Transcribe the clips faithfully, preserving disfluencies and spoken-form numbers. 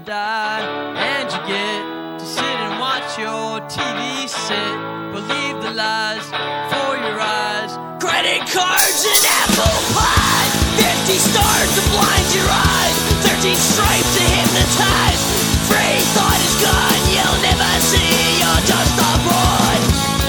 die, and you get to sit and watch your T V sit. Believe the lies for your eyes. Credit cards and apple pies, fifty stars to blind your eyes, thirteen stripes to hypnotize. Free thought is gone, you'll never see, you're just a pawn.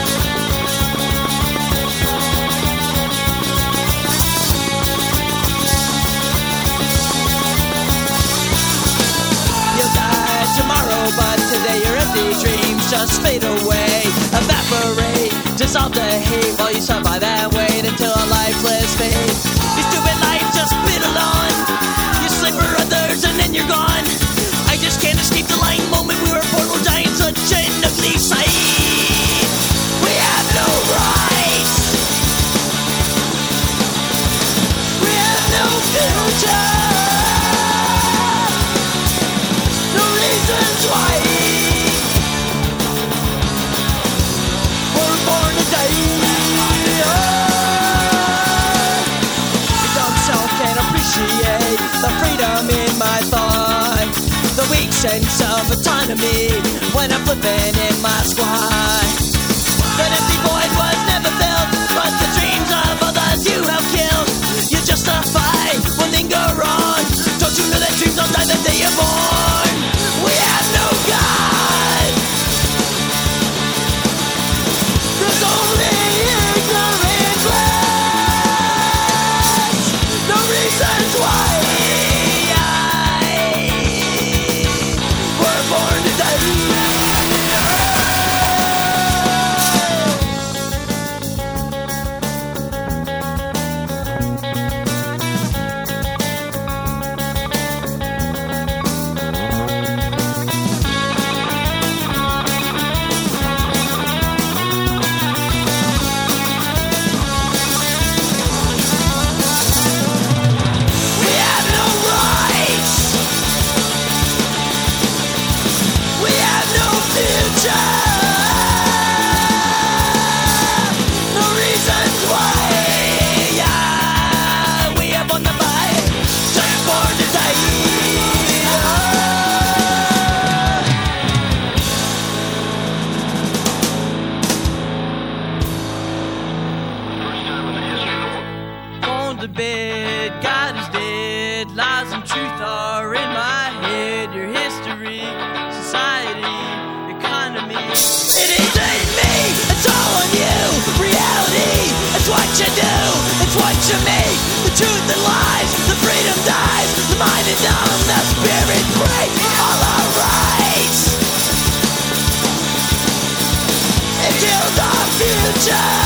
You'll die tomorrow, but today your empty dreams just fade away, evaporate, dissolve the hate while you survive and wait until a lifeless fate. Your stupid life just piddle on. You sleep for others and then you're gone. I just can't escape the lying moment we were portal giants, such an ugly sight. We have no rights. We have no future. No reasons why we're born to die. Your dumb self can't appreciate the freedom in my thought, the weak sense of autonomy when I'm flipping in my squad. That empty void was never filled, but the dreams of others you have killed. You justify when things go wrong. Don't you know that dreams don't die the day you're born? We have no God. There's only ignorant rats. No reasons why we're born to die. To bed, God is dead, lies and truth are in my head. Your history, society, economy, it isn't me, it's all on you. Reality, it's what you do, it's what you make. The truth and lies, the freedom dies, the mind is numb, the spirit breaks all our rights. It kills our future.